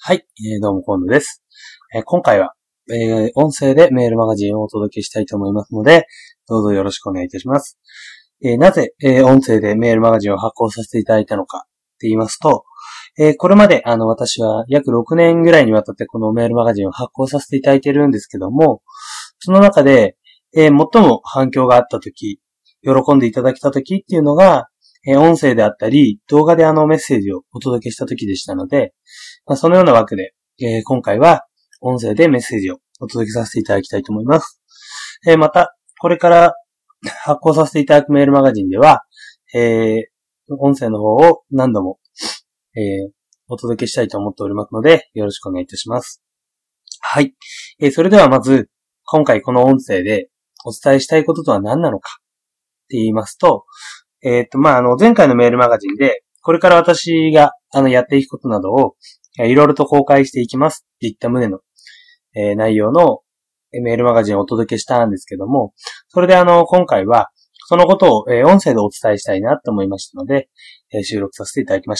はい、どうも、今度です。今回は、音声でメールマガジンをお届けしたいと思いますので、どうぞよろしくお願いいたします。なぜ、音声でメールマガジンを発行させていただいたのかって言いますと、これまで、私は約6年ぐらいにわたってこのメールマガジンを発行させていただいているんですけども、その中で、最も反響があったとき、喜んでいただけたときっていうのが、音声であったり、動画でメッセージをお届けしたときでしたので、そのような枠で、今回は音声でメッセージをお届けさせていただきたいと思います。また、これから発行させていただくメールマガジンでは、音声の方を何度も、お届けしたいと思っておりますので、よろしくお願いいたします。はい。それではまず、今回この音声でお伝えしたいこととは何なのかって言いますと、前回のメールマガジンで、これから私がやっていくことなどをいろいろと公開していきますっていった旨の、内容のメールマガジンをお届けしたんですけども、それで今回はそのことを、音声でお伝えしたいなと思いましたので、収録させていただきました。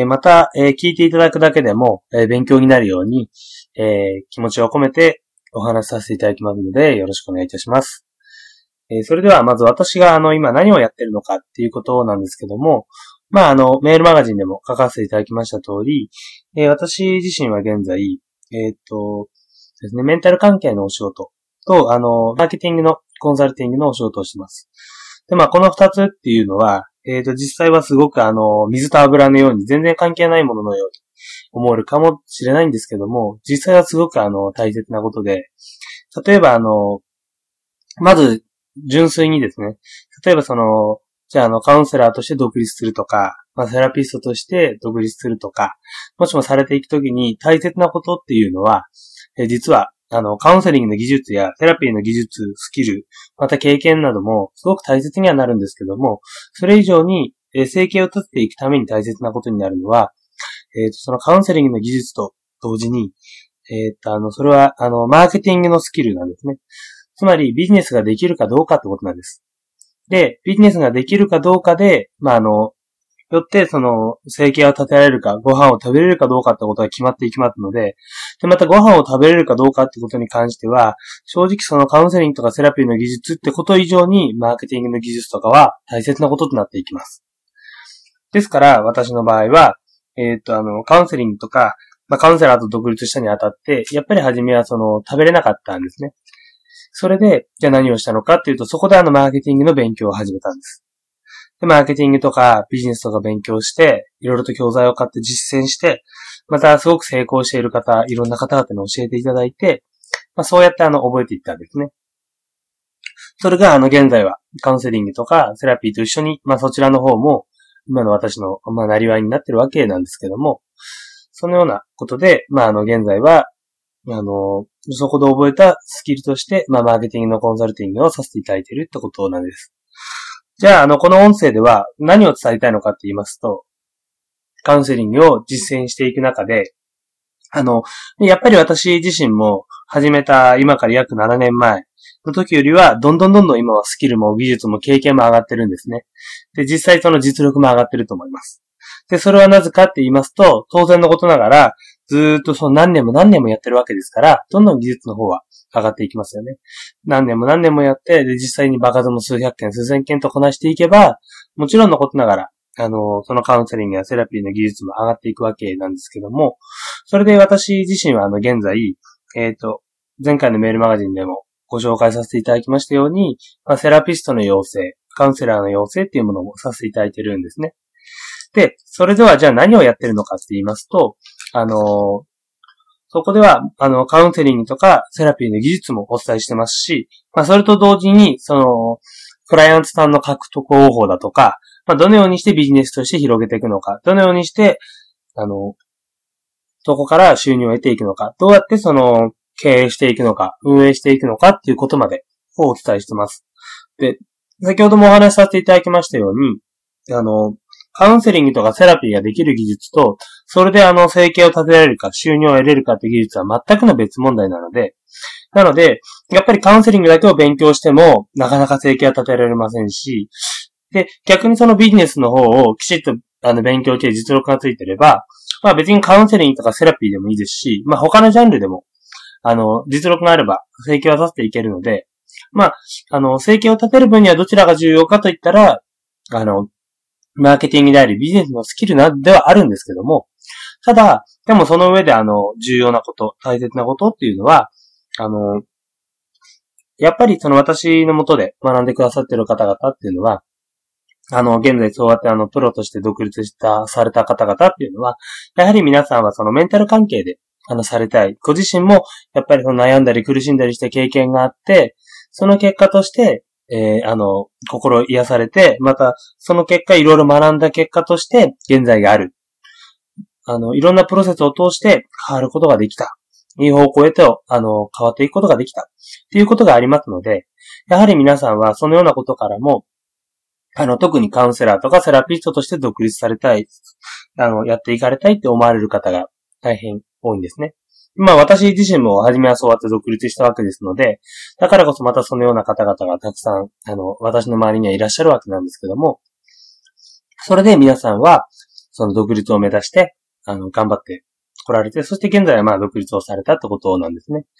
また、聞いていただくだけでも、勉強になるように、気持ちを込めてお話しさせていただきますので、よろしくお願いいたします。それではまず私が今何をやってるのかっていうことなんですけども、メールマガジンでも書かせていただきました通り、私自身は現在、ですね、メンタル関係のお仕事と、マーケティングのコンサルティングのお仕事をしています。で、この二つっていうのは、実際はすごく水と油のように全然関係ないもののように思えるかもしれないんですけども、実際はすごく大切なことで、例えばまず、純粋にですね、例えばじゃあカウンセラーとして独立するとか、セラピストとして独立するとか、もしもされていくときに大切なことっていうのは、実は、カウンセリングの技術やセラピーの技術、スキル、また経験などもすごく大切にはなるんですけども、それ以上に、生計を立てていくために大切なことになるのは、そのカウンセリングの技術と同時に、それは、マーケティングのスキルなんですね。つまりビジネスができるかどうかってことなんです。で、ビジネスができるかどうかで、よって生計を立てられるか、ご飯を食べれるかどうかってことが決まっていきますので、で、またご飯を食べれるかどうかってことに関しては、正直カウンセリングとかセラピーの技術ってこと以上に、マーケティングの技術とかは大切なこととなっていきます。ですから、私の場合は、カウンセリングとか、カウンセラーと独立したにあたって、やっぱり初めは食べれなかったんですね。それで、じゃあ何をしたのかっていうと、そこでマーケティングの勉強を始めたんです。で、マーケティングとかビジネスとか勉強して、いろいろと教材を買って実践して、またすごく成功している方、いろんな方々に教えていただいて、そうやって覚えていったんですね。それが現在はカウンセリングとかセラピーと一緒に、そちらの方も、今の私の、なりわいになってるわけなんですけども、そのようなことで、現在は、そこで覚えたスキルとして、マーケティングのコンサルティングをさせていただいているってことなんです。じゃあ、この音声では何を伝えたいのかって言いますと、カウンセリングを実践していく中で、やっぱり私自身も始めた今から約7年前の時よりは、どんどん今はスキルも技術も経験も上がってるんですね。で、実際その実力も上がってると思います。で、それはなぜかって言いますと、当然のことながら、ずーっと何年もやってるわけですから、どんどん技術の方は上がっていきますよね。何年もやって、で、実際に場数も数百件、数千件とこなしていけば、もちろんのことながら、そのカウンセリングやセラピーの技術も上がっていくわけなんですけども、それで私自身は現在、前回のメールマガジンでもご紹介させていただきましたように、セラピストの養成、カウンセラーの養成っていうものもさせていただいてるんですね。で、それではじゃあ何をやってるのかって言いますと、そこでは、カウンセリングとかセラピーの技術もお伝えしてますし、それと同時に、クライアントさんの獲得方法だとか、どのようにしてビジネスとして広げていくのか、どのようにして、そこから収入を得ていくのか、どうやって経営していくのか、運営していくのかっていうことまでをお伝えしてます。で、先ほどもお話しさせていただきましたように、カウンセリングとかセラピーができる技術と、それで生計を立てられるか、収入を得れるかっていう技術は全くの別問題なので、やっぱりカウンセリングだけを勉強しても、なかなか生計は立てられませんし、で、逆にそのビジネスの方をきちっと勉強して実力がついてれば、 まあ別にカウンセリングとかセラピーでもいいですし、まあ他のジャンルでも、実力があれば、生計は立てていけるので、まあ、生計を立てる分にはどちらが重要かといったら、マーケティングであり、ビジネスのスキルなどではあるんですけども、ただ、でもその上で重要なこと、大切なことっていうのは、やっぱりその私の下で学んでくださっている方々っていうのは、現在そうやってプロとして独立された方々っていうのは、やはり皆さんはそのメンタル関係で、されたい。ご自身も、やっぱりその悩んだり苦しんだりした経験があって、その結果として、心癒されて、また、その結果、いろいろ学んだ結果として、現在がある。いろんなプロセスを通して変わることができた。いい方向へと、変わっていくことができた。っていうことがありますので、やはり皆さんはそのようなことからも、特にカウンセラーとかセラピストとして独立されたい、やっていかれたいって思われる方が大変多いんですね。まあ私自身も初めはそうやって独立したわけですので、だからこそまたそのような方々がたくさん、私の周りにはいらっしゃるわけなんですけども、それで皆さんは、その独立を目指して、頑張って来られて、そして現在はまあ独立をされたってことなんですね。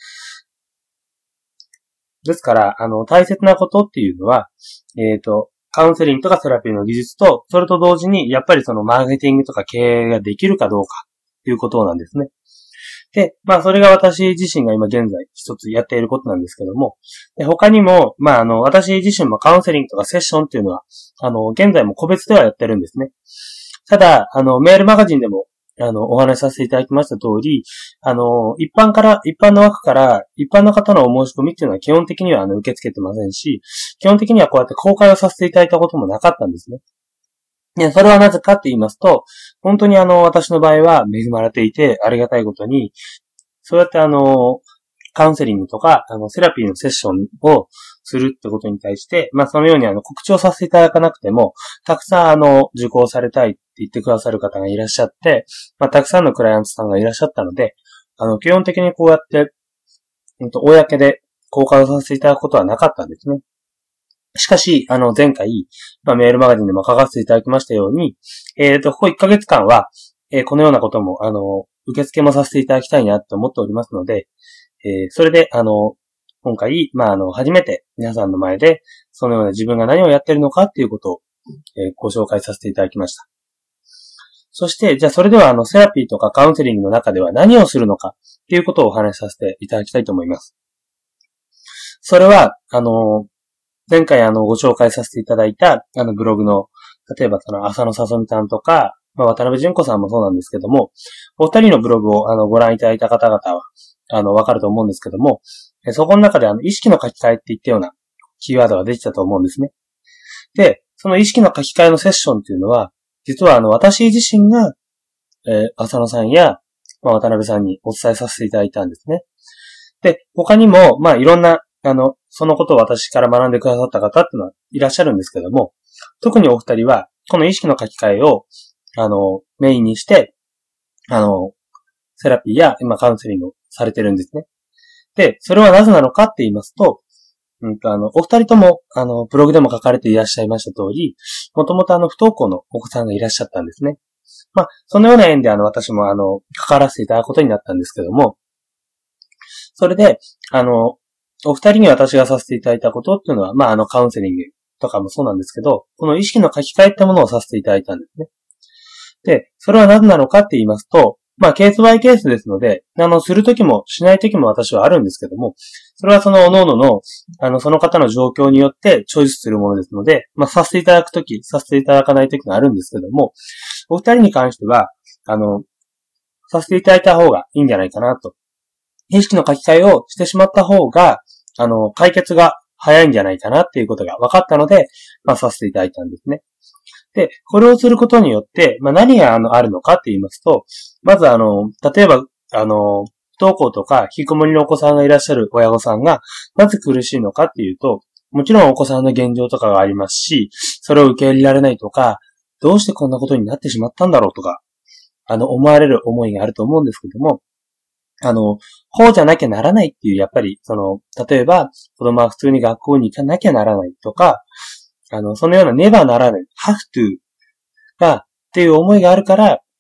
ですから、大切なことっていうのは、カウンセリングとかセラピーの技術と、それと同時に、やっぱりそのマーケティングとか経営ができるかどうか、ということなんですね。で、まあそれが私自身が今現在一つやっていることなんですけども、で他にも、まあ私自身もカウンセリングとかセッションっていうのは、現在も個別ではやってるんですね。ただ、メールマガジンでも、お話しさせていただきました通り、一般の枠から、一般の方のお申し込みっていうのは基本的には受け付けてませんし、基本的にはこうやって公開をさせていただいたこともなかったんですね。で、それはなぜかって言いますと、本当に私の場合は恵まれていて、ありがたいことに、そうやってカウンセリングとか、セラピーのセッションをするってことに対して、まあ、そのように告知をさせていただかなくても、たくさん受講されたいって言ってくださる方がいらっしゃって、まあ、たくさんのクライアントさんがいらっしゃったので、基本的にこうやって、公で公開をさせていただくことはなかったんですね。しかし、前回、まあ、メールマガジンでも書かせていただきましたように、ここ1ヶ月間は、このようなことも、受付もさせていただきたいなと思っておりますので、それで、今回、まあ、初めて皆さんの前で、そのような自分が何をやっているのかっていうことを、ご紹介させていただきました。そして、じゃあそれでは、セラピーとかカウンセリングの中では何をするのかっていうことをお話しさせていただきたいと思います。それは、前回ご紹介させていただいた、ブログの、例えば浅野さそみさんとか、まあ、渡辺淳子さんもそうなんですけども、お二人のブログをご覧いただいた方々は、わかると思うんですけども、そこの中で意識の書き換えっていったようなキーワードが出てたと思うんですね。で、その意識の書き換えのセッションっていうのは、実は私自身が、浅野さんや、まあ、渡辺さんにお伝えさせていただいたんですね。で、他にも、まあ、いろんな、そのことを私から学んでくださった方っていうのはいらっしゃるんですけども、特にお二人は、この意識の書き換えを、メインにして、セラピーや、カウンセリングをされてるんですね。で、それはなぜなのかって言いますと、お二人とも、ブログでも書かれていらっしゃいました通り、もともと不登校のお子さんがいらっしゃったんですね。まあ、そのような縁で私も関わらせていただくことになったんですけども、それで、お二人に私がさせていただいたことっていうのは、まあ、カウンセリングとかもそうなんですけど、この意識の書き換えってものをさせていただいたんですね。で、それはなぜなのかって言いますと、まあ、ケースバイケースですので、するときもしないときも私はあるんですけども、それはその各々の、その方の状況によってチョイスするものですので、まあ、させていただくとき、させていただかないときがあるんですけども、お二人に関しては、させていただいた方がいいんじゃないかなと。意識の書き換えをしてしまった方が、解決が早いんじゃないかなっていうことが分かったので、まあ、させていただいたんですね。で、これをすることによって、まあ、何があるのかって言いますと、まず例えば、不登校とか引きこもりのお子さんがいらっしゃる親御さんが、なぜ苦しいのかっていうと、もちろんお子さんの現状とかがありますし、それを受け入れられないとか、どうしてこんなことになってしまったんだろうとか、思われる思いがあると思うんですけども、こうじゃなきゃならないっていう、やっぱり、例えば、子供は普通に学校に行かなきゃならないとか、そのようなねばならない、have to っていう思いがあるから、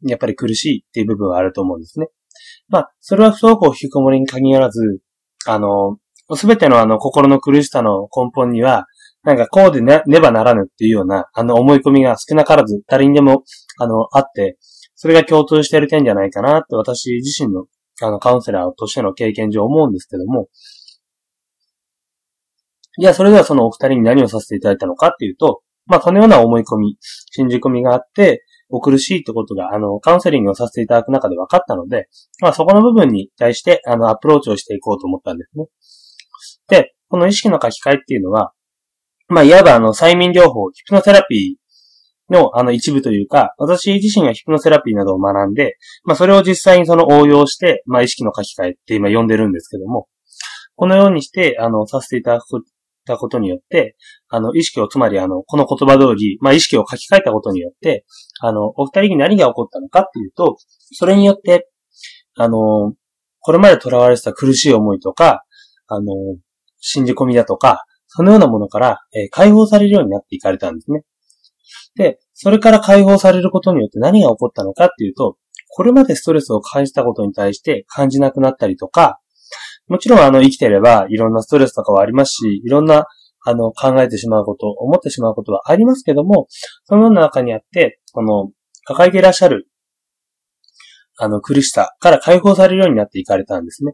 やっぱり苦しいっていう部分はあると思うんですね。それは不登校引きこもりに限らず、すべての心の苦しさの根本には、こうでねばならぬっていうような、思い込みが少なからず誰にでも、あって、それが共通している点じゃないかなって私自身の、カウンセラーとしての経験上思うんですけども、じゃあそれではそのお二人に何をさせていただいたのかっていうと、そのような思い込み、信じ込みがあって、お苦しいってことが、カウンセリングをさせていただく中で分かったので、そこの部分に対して、アプローチをしていこうと思ったんですね。で、この意識の書き換えっていうのは、いわば催眠療法、ヒプノセラピーの一部というか、私自身がヒプノセラピーなどを学んで、それを実際にその応用して、意識の書き換えって今呼んでるんですけども、このようにして、させていただくことによって、意識を、つまりこの言葉通り、意識を書き換えたことによって、お二人に何が起こったのかっていうと、それによって、これまで囚われてた苦しい思いとか、信じ込みだとか、そのようなものから、解放されるようになっていかれたんですね。で、それから解放されることによって何が起こったのかっていうと、これまでストレスを感じたことに対して感じなくなったりとか、もちろん生きてればいろんなストレスとかはありますし、いろんな考えてしまうこと、思ってしまうことはありますけども、その中にあって、抱えていらっしゃる苦しさから解放されるようになっていかれたんですね。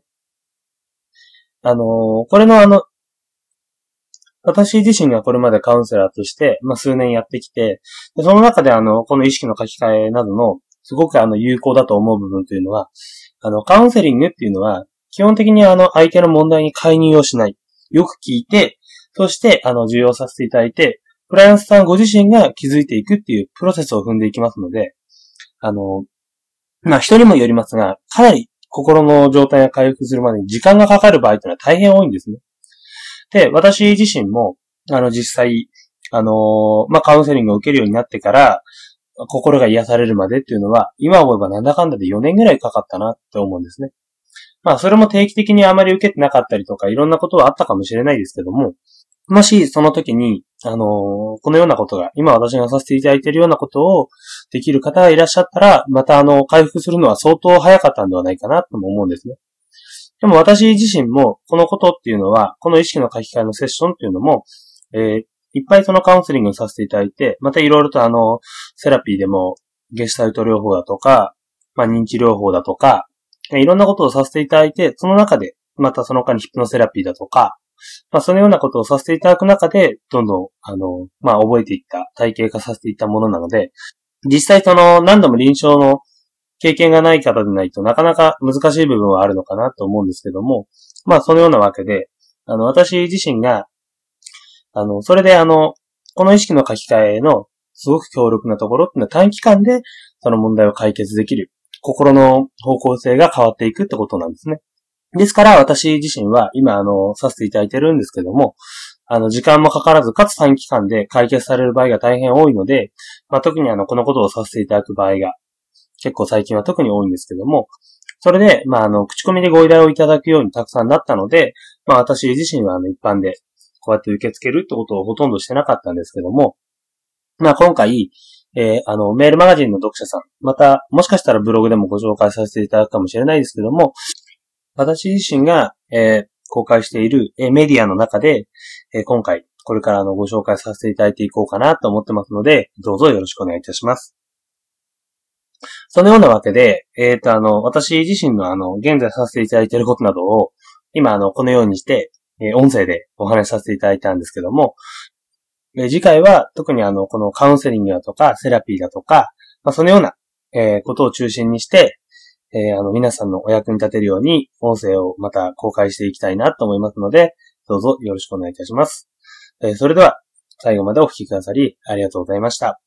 これの私自身がこれまでカウンセラーとして、数年やってきて、その中でこの意識の書き換えなどの、すごく有効だと思う部分というのは、カウンセリングっていうのは、基本的に相手の問題に介入をしない。よく聞いて、そして、受容させていただいて、クライアントさんご自身が気づいていくっていうプロセスを踏んでいきますので、人にもよりますが、かなり心の状態が回復するまでに時間がかかる場合というのは大変多いんですね。で、私自身も、実際、カウンセリングを受けるようになってから、心が癒されるまでっていうのは、今思えばなんだかんだで4年ぐらいかかったなって思うんですね。それも定期的にあまり受けてなかったりとか、いろんなことはあったかもしれないですけども、もしその時に、このようなことが、今私がさせていただいているようなことをできる方がいらっしゃったら、また回復するのは相当早かったんではないかなとも思うんですね。でも私自身も、このことっていうのは、この意識の書き換えのセッションっていうのも、いっぱいそのカウンセリングをさせていただいて、またいろいろとセラピーでも、ゲシュタルト療法だとか、認知療法だとか、いろんなことをさせていただいて、その中で、またその他にヒプノセラピーだとか、そのようなことをさせていただく中で、どんどん、覚えていった、体系化させていったものなので、実際何度も臨床の経験がない方でないとなかなか難しい部分はあるのかなと思うんですけども、そのようなわけで、私自身が、それでこの意識の書き換えのすごく強力なところっていうのは短期間でその問題を解決できる。心の方向性が変わっていくってことなんですね。ですから私自身は今させていただいてるんですけども、時間もかからずかつ短期間で解決される場合が大変多いので、特にこのことをさせていただく場合が結構最近は特に多いんですけども、それで、口コミでご依頼をいただくようにたくさんなったので、私自身は一般でこうやって受け付けるってことをほとんどしてなかったんですけども、今回、メールマガジンの読者さん、また、もしかしたらブログでもご紹介させていただくかもしれないですけども、私自身が、公開している、メディアの中で、今回、これからご紹介させていただいていこうかなと思ってますので、どうぞよろしくお願いいたします。そのようなわけで、私自身の現在させていただいていることなどを、今このようにして、音声でお話しさせていただいたんですけども、次回は特にこのカウンセリングだとか、セラピーだとか、そのような、ことを中心にして、皆さんのお役に立てるように、音声をまた公開していきたいなと思いますので、どうぞよろしくお願いいたします。それでは、最後までお聞きくださり、ありがとうございました。